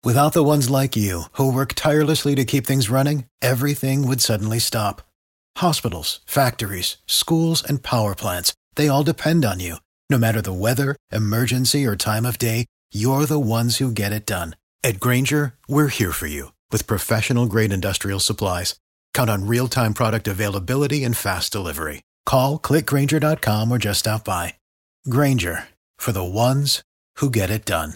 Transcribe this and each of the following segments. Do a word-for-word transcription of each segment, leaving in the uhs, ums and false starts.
Without the ones like you, who work tirelessly to keep things running, everything would suddenly stop. Hospitals, factories, schools, and power plants, they all depend on you. No matter the weather, emergency, or time of day, you're the ones who get it done. At Grainger, we're here for you with professional-grade industrial supplies. Count on real-time product availability and fast delivery. Call, click Grainger dot com, or just stop by. Grainger, for the ones who get it done.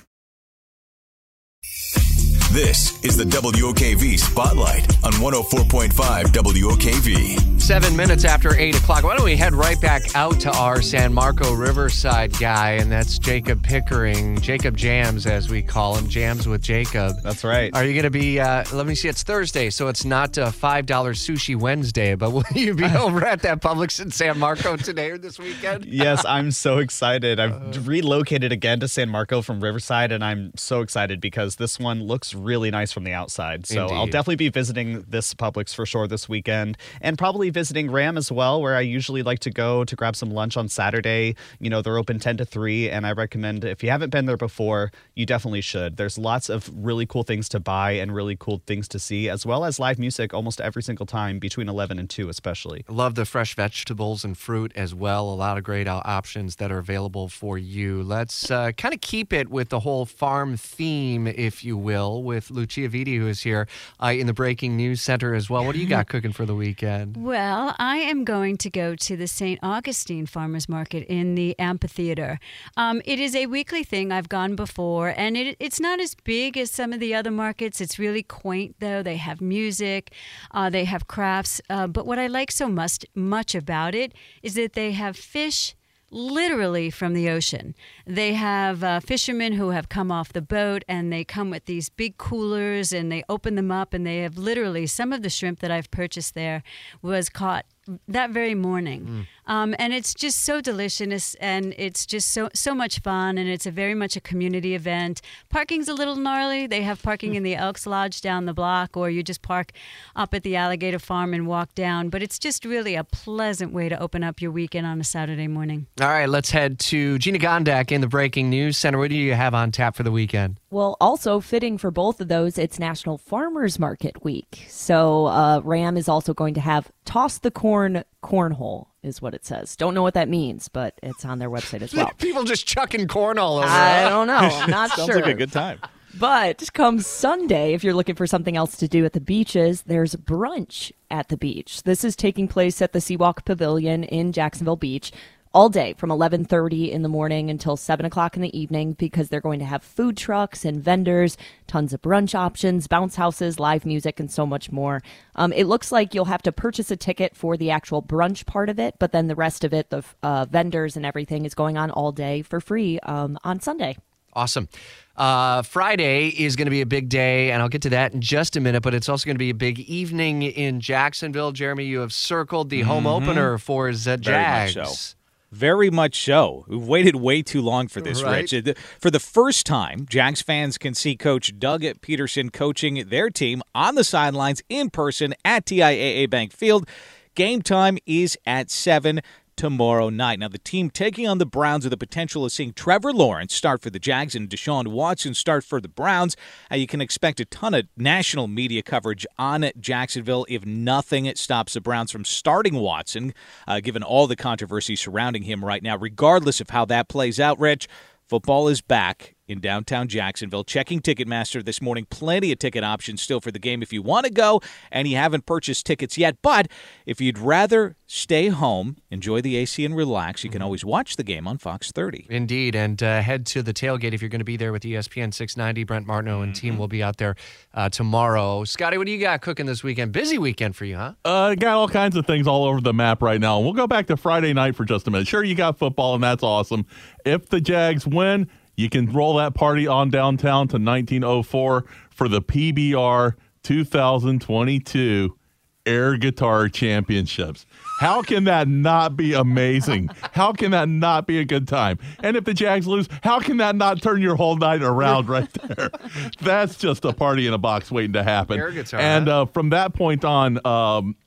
This is the W O K V Spotlight on one oh four point five W O K V. Seven minutes after eight o'clock. Why don't we head right back out to our San Marco Riverside guy, and that's Jacob Pickering. Jacob Jams, as we call him. Jams with Jacob. That's right. Are you going to be, uh, let me see, it's Thursday, so it's not uh, five dollars Sushi Wednesday, but will you be over at that Publix in San Marco today or this weekend? Yes, I'm so excited. I've uh, relocated again to San Marco from Riverside, and I'm so excited because this one looks really nice from the outside. So Indeed. I'll definitely be visiting this Publix for sure this weekend, and probably visiting Ram as well, where I usually like to go to grab some lunch on Saturday. You know, they're open ten to three, and I recommend, if you haven't been there before, you definitely should. There's lots of really cool things to buy and really cool things to see, as well as live music almost every single time between eleven and two especially. Love the fresh vegetables and fruit as well. A lot of great uh, options that are available for you. Let's uh, kind of keep it with the whole farm theme, if you will, with Lucia Vitti, who is here uh, in the Breaking News Center as well. What do you got cooking for the weekend? Well, I am going to go to the Saint Augustine Farmers Market in the amphitheater. Um, it is a weekly thing. I've gone before, and it, it's not as big as some of the other markets. It's really quaint, though. They have music, uh, they have crafts. Uh, but what I like so much, much about it is that they have fish literally from the ocean. They have uh, fishermen who have come off the boat, and they come with these big coolers, and they open them up, and they have literally, some of the shrimp that I've purchased there was caught that very morning. Mm. Um, and it's just so delicious, and it's just so so much fun, and it's a very much a community event. Parking's a little gnarly. They have parking in the Elks Lodge down the block, or you just park up at the Alligator Farm and walk down. But it's just really a pleasant way to open up your weekend on a Saturday morning. All right, let's head to Gina Gondak in the Breaking News Center. What do you have on tap for the weekend? Well, also fitting for both of those, it's National Farmers Market Week. So uh, Ram is also going to have Toss the Corn Cornhole, is what it says. Don't know what that means, but it's on their website as well. People just chucking corn all over. I don't know. I'm not Sounds sure. Sounds like a good time. But come Sunday, if you're looking for something else to do at the beaches, there's brunch at the beach. This is taking place at the Seawalk Pavilion in Jacksonville Beach all day from eleven thirty in the morning until seven o'clock in the evening, because they're going to have food trucks and vendors, tons of brunch options, bounce houses, live music, and so much more. Um, it looks like you'll have to purchase a ticket for the actual brunch part of it, but then the rest of it, the uh, vendors and everything, is going on all day for free um, on Sunday. Awesome. Uh, Friday is going to be a big day, and I'll get to that in just a minute, but it's also going to be a big evening in Jacksonville. Jeremy, you have circled the mm-hmm. home opener for the Jags. Very much so. Very much so. We've waited way too long for this, right. Rich. For the first time, Jags fans can see Coach Doug Peterson coaching their team on the sidelines in person at T I A A Bank Field. Game time is at seven tomorrow night. Now, the team taking on the Browns with the potential of seeing Trevor Lawrence start for the Jags and Deshaun Watson start for the Browns. Uh, you can expect a ton of national media coverage on Jacksonville if nothing stops the Browns from starting Watson, uh, given all the controversy surrounding him right now. Regardless of how that plays out, Rich, football is back in downtown Jacksonville. Checking Ticketmaster this morning. Plenty of ticket options still for the game if you want to go and you haven't purchased tickets yet. But if you'd rather stay home, enjoy the A C and relax, you can always watch the game on Fox thirty. Indeed, and uh, head to the tailgate if you're going to be there with E S P N six ninety. Brent Martineau and team will be out there uh, tomorrow. Scotty, what do you got cooking this weekend? Busy weekend for you, huh? Uh, got all kinds of things all over the map right now. We'll go back to Friday night for just a minute. Sure, you got football, and that's awesome. If the Jags win, you can roll that party on downtown to nineteen oh four for the P B R two thousand twenty-two Air Guitar Championships. How can that not be amazing? How can that not be a good time? And if the Jags lose, how can that not turn your whole night around right there? That's just a party in a box waiting to happen. Air guitar, and huh? uh, from that point on, um,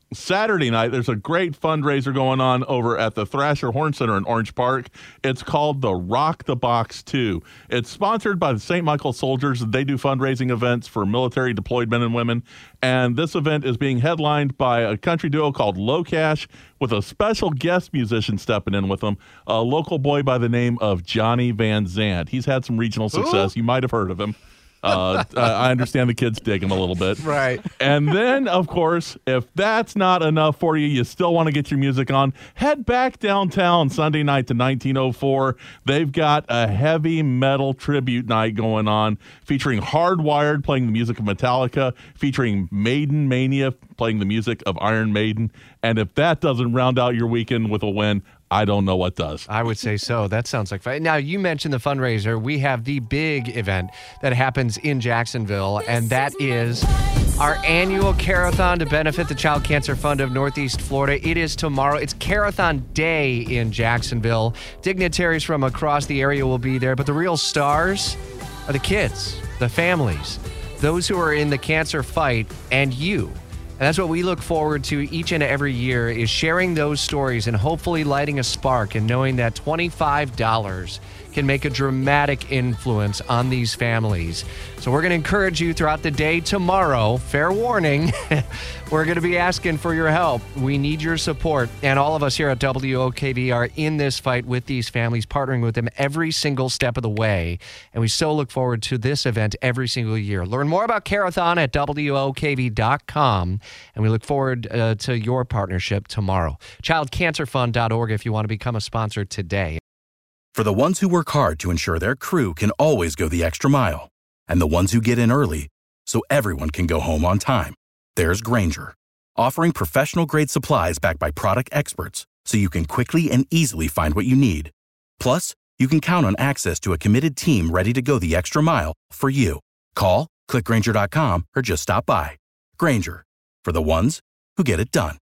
Saturday night, there's a great fundraiser going on over at the Thrasher Horn Center in Orange Park. It's called the Rock the Box two. It's sponsored by the Saint Michael Soldiers. They do fundraising events for military deployed men and women. And this event is being headlined by a country duo called Low Cash with a special guest musician stepping in with them, a local boy by the name of Johnny Van Zant. He's had some regional success. Ooh. You might have heard of him. Uh, I understand the kids dig him a little bit. Right. And then, of course, if that's not enough for you, you still want to get your music on, head back downtown Sunday night to nineteen oh four. They've got a heavy metal tribute night going on featuring Hardwired playing the music of Metallica, featuring Maiden Mania playing the music of Iron Maiden. And if that doesn't round out your weekend with a win, I don't know what does. I would say so. That sounds like fun. Now, you mentioned the fundraiser. We have the big event that happens in Jacksonville, and that is our annual Carathon to benefit the Child Cancer Fund of Northeast Florida. It is tomorrow. It's Carathon Day in Jacksonville. Dignitaries from across the area will be there, but the real stars are the kids, the families, those who are in the cancer fight, and you. And that's what we look forward to each and every year, is sharing those stories and hopefully lighting a spark and knowing that twenty-five dollars can make a dramatic influence on these families. So we're going to encourage you throughout the day tomorrow. Fair warning, we're going to be asking for your help. We need your support. And all of us here at W O K V are in this fight with these families, partnering with them every single step of the way. And we so look forward to this event every single year. Learn more about Carathon at W O K V dot com. And we look forward uh, to your partnership tomorrow. child cancer fund dot org if you want to become a sponsor today. For the ones who work hard to ensure their crew can always go the extra mile, and the ones who get in early so everyone can go home on time, there's Grainger, offering professional-grade supplies backed by product experts so you can quickly and easily find what you need. Plus, you can count on access to a committed team ready to go the extra mile for you. Call, click Grainger dot com, or just stop by. Grainger, for the ones who get it done.